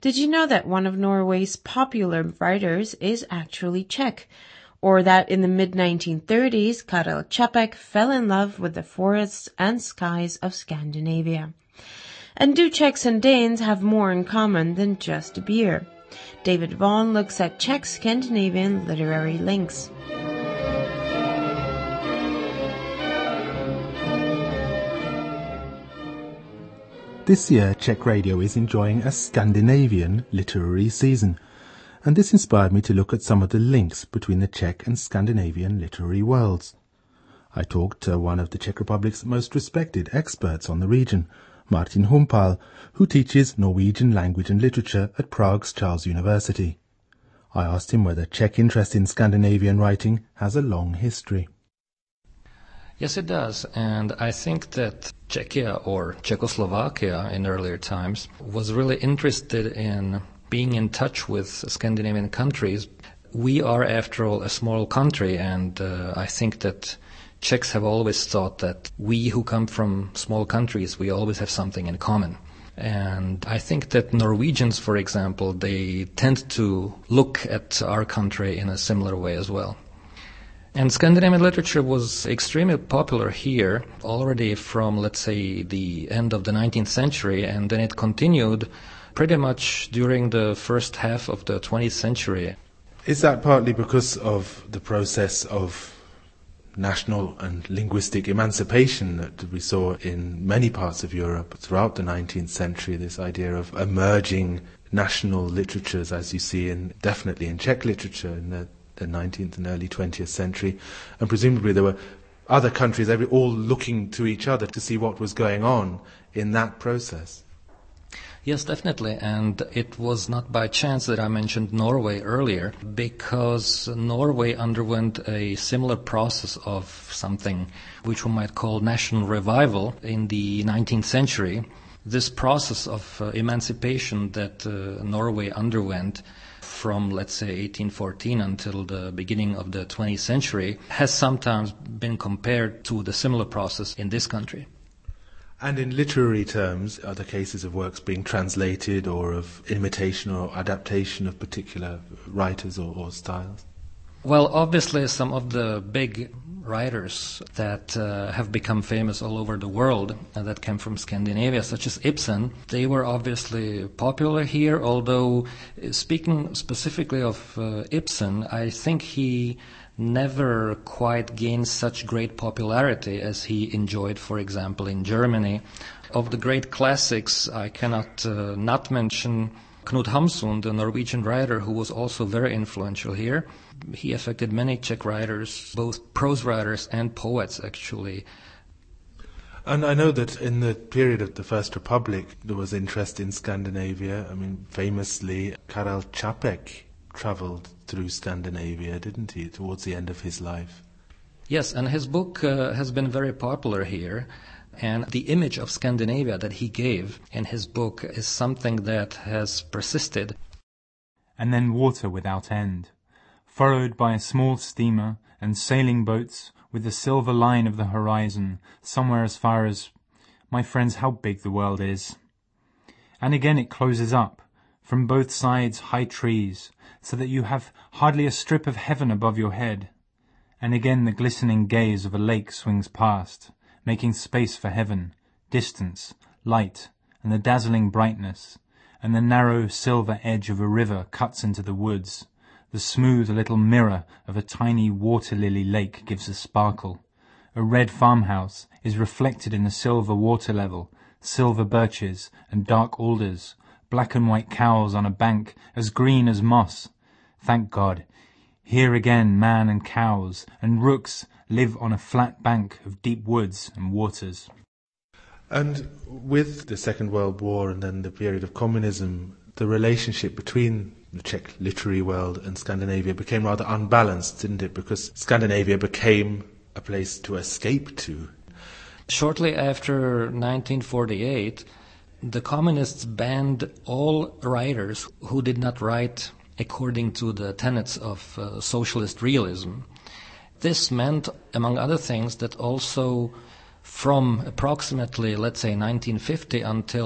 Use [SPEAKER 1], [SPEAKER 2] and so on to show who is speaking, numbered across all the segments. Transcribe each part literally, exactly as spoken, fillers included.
[SPEAKER 1] Did you know that one of Norway's popular writers is actually Czech? Or that in the mid nineteen thirties, Karel Čapek fell in love with the forests and skies of Scandinavia? And do Czechs and Danes have more in common than just beer? David Vaughan looks at Czech-Scandinavian literary links.
[SPEAKER 2] This year, Czech Radio is enjoying a Scandinavian literary season, and this inspired me to look at some of the links between the Czech and Scandinavian literary worlds. I talked to one of the Czech Republic's most respected experts on the region, Martin Humpal, who teaches Norwegian language and literature at Prague's Charles University. I asked him whether Czech interest in Scandinavian writing has a long history.
[SPEAKER 3] Yes, it does, and I think that Czechia, or Czechoslovakia in earlier times, was really interested in being in touch with Scandinavian countries. We are, after all, a small country, and uh, I think that Czechs have always thought that we who come from small countries, we always have something in common. And I think that Norwegians, for example, they tend to look at our country in a similar way as well. And Scandinavian literature was extremely popular here already from, let's say, the end of the nineteenth century, and then it continued pretty much during the first half of the twentieth century.
[SPEAKER 2] Is that partly because of the process of national and linguistic emancipation that we saw in many parts of Europe throughout the nineteenth century, this idea of emerging national literatures, as you see in definitely in Czech literature in the the nineteenth and early twentieth century, and presumably there were other countries every, all looking to each other to see what was going on in that process?
[SPEAKER 3] Yes, definitely, and it was not by chance that I mentioned Norway earlier, because Norway underwent a similar process of something which we might call national revival in the nineteenth century. This process of uh, emancipation that uh, Norway underwent from, let's say, eighteen fourteen until the beginning of the twentieth century has sometimes been compared to the similar process in this country.
[SPEAKER 2] And in literary terms, are there cases of works being translated or of imitation or adaptation of particular writers or, or styles?
[SPEAKER 3] Well, obviously some of the big writers that uh, have become famous all over the world uh, that came from Scandinavia, such as Ibsen, they were obviously popular here, although uh, speaking specifically of uh, Ibsen, I think he never quite gained such great popularity as he enjoyed, for example, in Germany. Of the great classics, I cannot uh, not mention Knut Hamsun, the Norwegian writer who was also very influential here. He affected many Czech writers, both prose writers and poets, actually.
[SPEAKER 2] And I know that in the period of the First Republic, there was interest in Scandinavia. I mean, famously, Karel Čapek travelled through Scandinavia, didn't he, towards the end of his life?
[SPEAKER 3] Yes, and his book uh, has been very popular here. And the image of Scandinavia that he gave in his book is something that has persisted.
[SPEAKER 4] And then water without end, furrowed by a small steamer and sailing boats with the silver line of the horizon somewhere as far as... My friends, how big the world is. And again it closes up, from both sides high trees, so that you have hardly a strip of heaven above your head. And again the glistening gaze of a lake swings past, making space for heaven, distance, light, and the dazzling brightness, and the narrow silver edge of a river cuts into the woods. The smooth little mirror of a tiny water-lily lake gives a sparkle. A red farmhouse is reflected in the silver water level, silver birches and dark alders, black and white cows on a bank as green as moss. Thank God, here again man and cows and rooks live on a flat bank of deep woods and waters.
[SPEAKER 2] And with the Second World War and then the period of communism, the relationship between the Czech literary world and Scandinavia became rather unbalanced, didn't it? Because Scandinavia became a place to escape to.
[SPEAKER 3] Shortly after nineteen forty-eight, the communists banned all writers who did not write according to the tenets of uh, socialist realism. This meant, among other things, that also from approximately, let's say, nineteen fifty until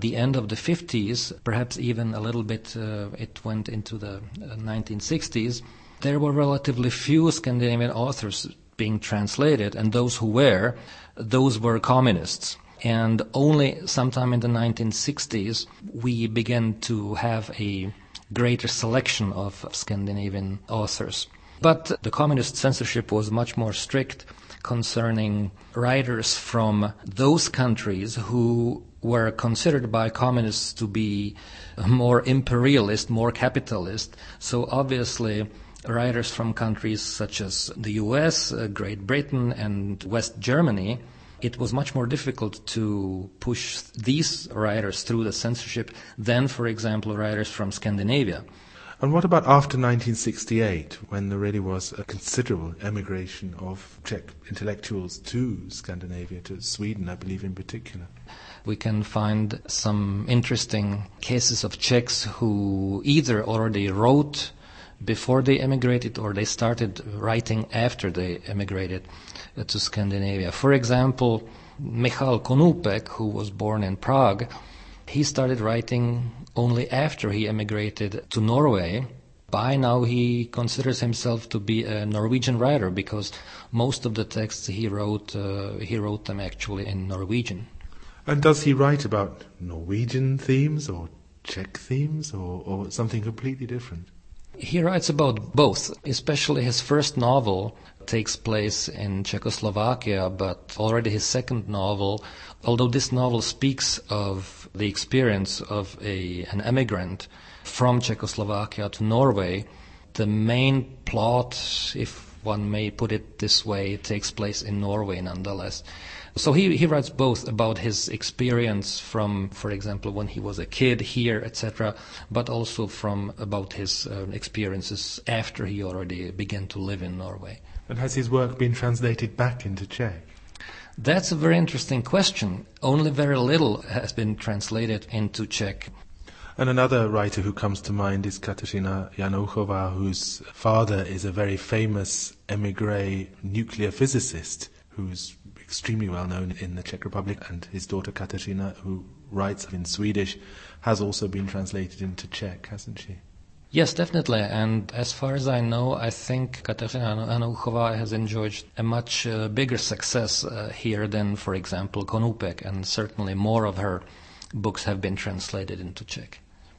[SPEAKER 3] the end of the fifties, perhaps even a little bit uh, it went into the uh, nineteen sixties, there were relatively few Scandinavian authors being translated, and those who were, those were communists. And only sometime in the nineteen sixties we began to have a greater selection of Scandinavian authors. But the communist censorship was much more strict concerning writers from those countries who were considered by communists to be more imperialist, more capitalist. So obviously writers from countries such as the U S, uh, Great Britain and West Germany, it was much more difficult to push these writers through the censorship than, for example, writers from Scandinavia.
[SPEAKER 2] And what about after nineteen sixty-eight, when there really was a considerable emigration of Czech intellectuals to Scandinavia, to Sweden, I believe in particular?
[SPEAKER 3] We can find some interesting cases of Czechs who either already wrote before they emigrated or they started writing after they emigrated uh, to Scandinavia. For example, Michal Konupek, who was born in Prague, he started writing only after he emigrated to Norway. By now he considers himself to be a Norwegian writer because most of the texts he wrote, uh, he wrote them actually in Norwegian.
[SPEAKER 2] And does he write about Norwegian themes or Czech themes or, or something completely different?
[SPEAKER 3] He writes about both, especially his first novel takes place in Czechoslovakia, but already his second novel, although this novel speaks of the experience of a, an emigrant from Czechoslovakia to Norway, the main plot, if one may put it this way, takes place in Norway nonetheless. So he, he writes both about his experience from, for example, when he was a kid here, et cetera, but also from about his uh, experiences after he already began to live in Norway.
[SPEAKER 2] And has his work been translated back into Czech?
[SPEAKER 3] That's a very interesting question. Only very little has been translated into Czech.
[SPEAKER 2] And another writer who comes to mind is Kateřina Janouchová, whose father is a very famous émigré nuclear physicist who's extremely well known in the Czech Republic, and his daughter Kateřina, who writes in Swedish, has also been translated into Czech, hasn't she?
[SPEAKER 3] Yes, definitely. And as far as I know, I think Kateřina Janouchová has enjoyed a much uh, bigger success uh, here than, for example, Konupek, and certainly more of her books have been translated into Czech.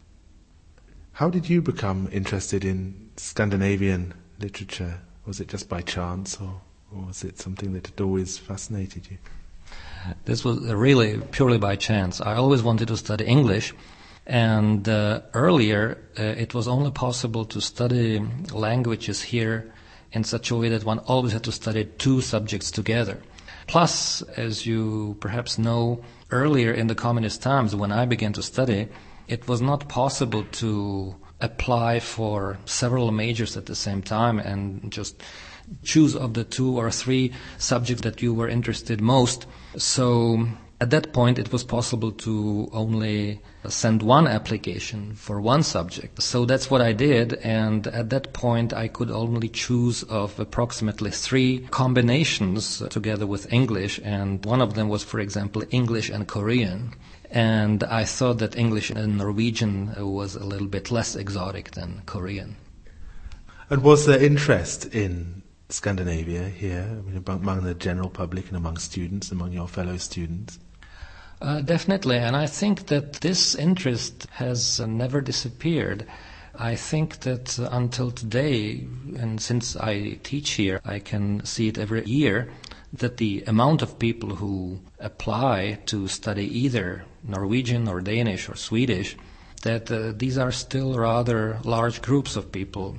[SPEAKER 2] How did you become interested in Scandinavian literature? Was it just by chance, or, or was it something that had always fascinated you?
[SPEAKER 3] This was really purely by chance. I always wanted to study English, and uh, earlier uh, it was only possible to study languages here in such a way that one always had to study two subjects together. Plus, as you perhaps know, earlier in the communist times when I began to study, it was not possible to apply for several majors at the same time and just choose of the two or three subjects that you were interested most. So at that point it was possible to only send one application for one subject. So that's what I did, and at that point I could only choose of approximately three combinations together with English, and one of them was, for example, English and Korean. And I thought that English and Norwegian was a little bit less exotic than Korean.
[SPEAKER 2] And was there interest in Scandinavia here, I mean, among the general public and among students, among your fellow students?
[SPEAKER 3] Uh, definitely, and I think that this interest has uh, never disappeared. I think that uh, until today, and since I teach here, I can see it every year, that the amount of people who apply to study either Norwegian or Danish or Swedish, that uh, these are still rather large groups of people.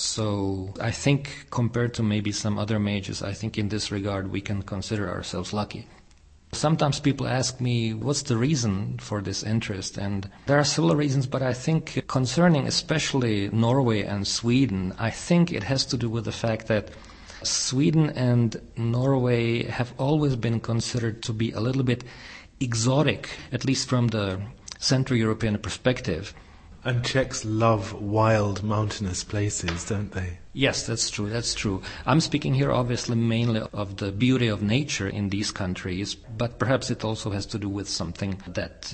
[SPEAKER 3] So I think compared to maybe some other majors, I think in this regard we can consider ourselves lucky. Sometimes people ask me, what's the reason for this interest? And there are several reasons, but I think concerning especially Norway and Sweden, I think it has to do with the fact that Sweden and Norway have always been considered to be a little bit exotic, at least from the Central European perspective.
[SPEAKER 2] And Czechs love wild, mountainous places, don't they?
[SPEAKER 3] Yes, that's true, that's true. I'm speaking here obviously mainly of the beauty of nature in these countries, but perhaps it also has to do with something that uh,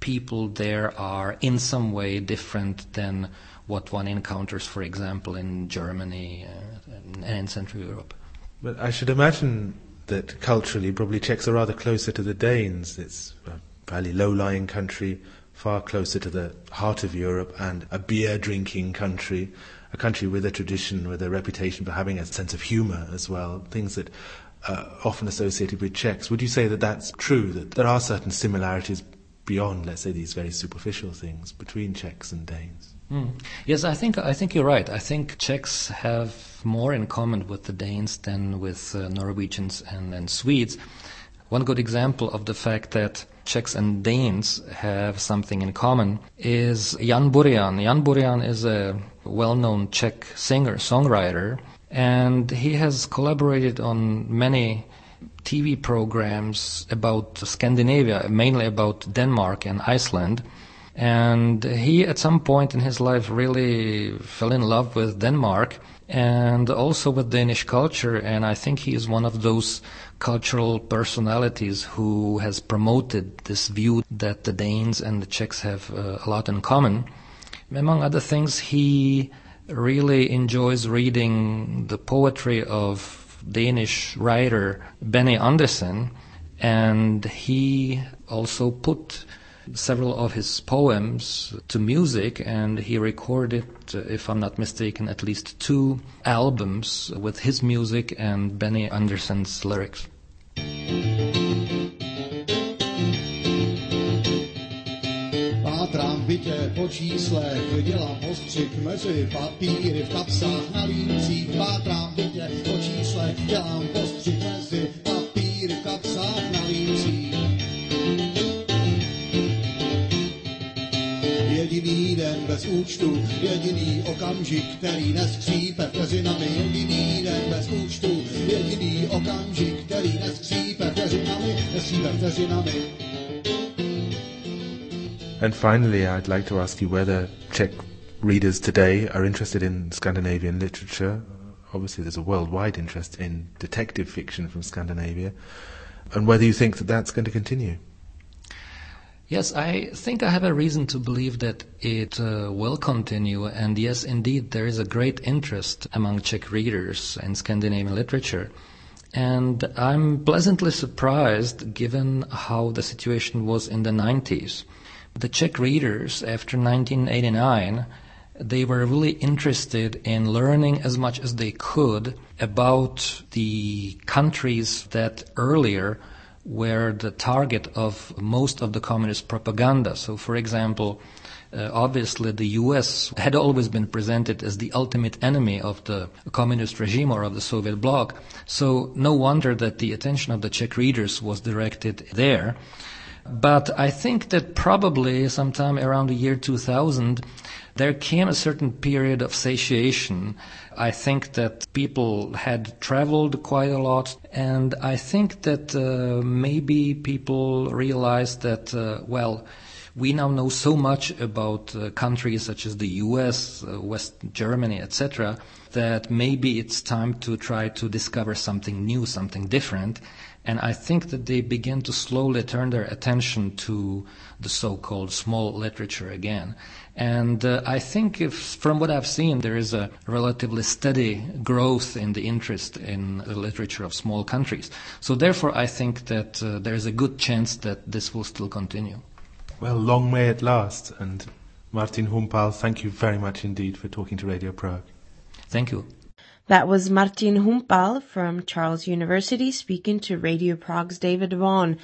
[SPEAKER 3] people there are in some way different than what one encounters, for example, in Germany uh, and in Central Europe.
[SPEAKER 2] But I should imagine that culturally, probably Czechs are rather closer to the Danes. It's a fairly low-lying country, far closer to the heart of Europe, and a beer-drinking country, a country with a tradition, with a reputation for having a sense of humour as well, things that are often associated with Czechs. Would you say that that's true, that there are certain similarities beyond, let's say, these very superficial things between Czechs and Danes?
[SPEAKER 3] Mm. Yes, I think I think you're right. I think Czechs have more in common with the Danes than with uh, Norwegians and, and Swedes. One good example of the fact that Czechs and Danes have something in common is Jan Burian. Jan Burian is a well-known Czech singer, songwriter, and he has collaborated on many T V programs about Scandinavia, mainly about Denmark and Iceland. And he, at some point in his life, really fell in love with Denmark and also with Danish culture. And I think he is one of those cultural personalities who has promoted this view that the Danes and the Czechs have uh, a lot in common. Among other things, he really enjoys reading the poetry of Danish writer Benny Andersen, and he also put several of his poems to music, and he recorded, if I'm not mistaken, at least two albums with his music and Benny Andersen's lyrics.
[SPEAKER 5] Pátrám v bytě po číslech, dělám postřik mezi papíry v kapsách na límcích. Pátrám v bytě po číslech, dělám postřik mezi papíry v kapsách na límcích. Jediný den bez účtu, jediný okamžik, který neskřípe vteřinami. Jediný den bez účtu, jediný okamžik, který neskřípe vteřinami, neskřípe vteřinami.
[SPEAKER 2] And finally, I'd like to ask you whether Czech readers today are interested in Scandinavian literature. Obviously, there's a worldwide interest in detective fiction from Scandinavia, and whether you think that that's going to continue.
[SPEAKER 3] Yes, I think I have a reason to believe that it uh, will continue, and yes, indeed, there is a great interest among Czech readers in Scandinavian literature. And I'm pleasantly surprised given how the situation was in the nineties. The Czech readers, after nineteen eighty-nine, they were really interested in learning as much as they could about the countries that earlier were the target of most of the communist propaganda. So, for example, uh, obviously the U S had always been presented as the ultimate enemy of the communist regime or of the Soviet bloc. So no wonder that the attention of the Czech readers was directed there. But I think that probably sometime around the year two thousand, there came a certain period of satiation. I think that people had traveled quite a lot, and I think that uh, maybe people realized that, uh, well, we now know so much about uh, countries such as the U S, uh, West Germany, et cetera, that maybe it's time to try to discover something new, something different. And I think that they began to slowly turn their attention to the so-called small literature again. And uh, I think if, from what I've seen, there is a relatively steady growth in the interest in the literature of small countries. So therefore, I think that uh, there is a good chance that this will still continue.
[SPEAKER 2] Well, long may it last. And Martin Humpal, thank you very much indeed for talking to Radio Prague.
[SPEAKER 3] Thank you.
[SPEAKER 1] That was Martin Humpal from Charles University speaking to Radio Prague's David Vaughan.